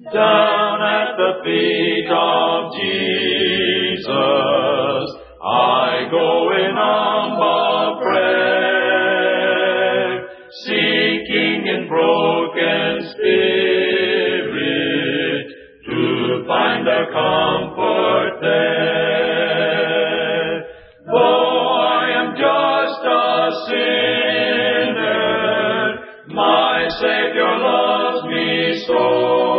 Down at the feet of Jesus, I go in humble prayer, seeking in broken spirit to find a comfort there. Though I am just a sinner, my Savior loves me so.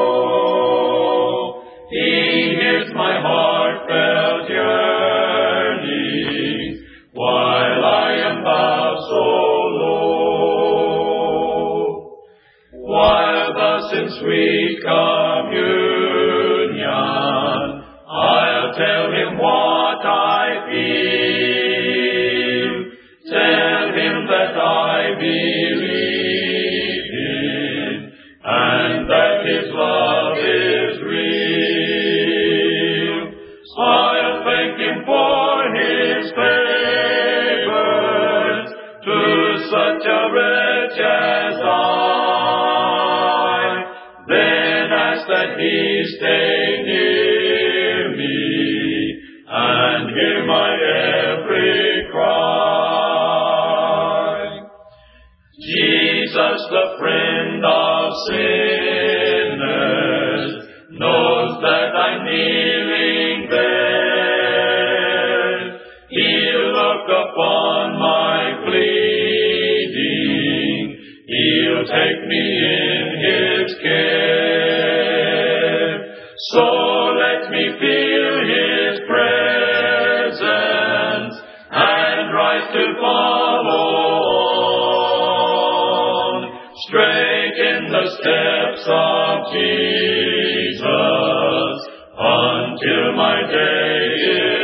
He hears my heartfelt yearning while I am bowed so low. While thus in sweet communion, I'll tell Him what I feel. Tell Him that I believe Him and that His love is real. I'll thank Him for His favors to such a wretch as I. Then ask that He stay near me and hear my every cry. Jesus, the friend of sinners, knows that I'm kneeling there. He'll look upon my pleading. He'll take me in His care. So let me feel His presence and rise to follow on, straight in the steps of Jesus, until my day is